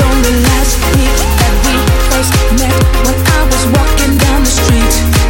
only last week that we first met when I was walking down the street.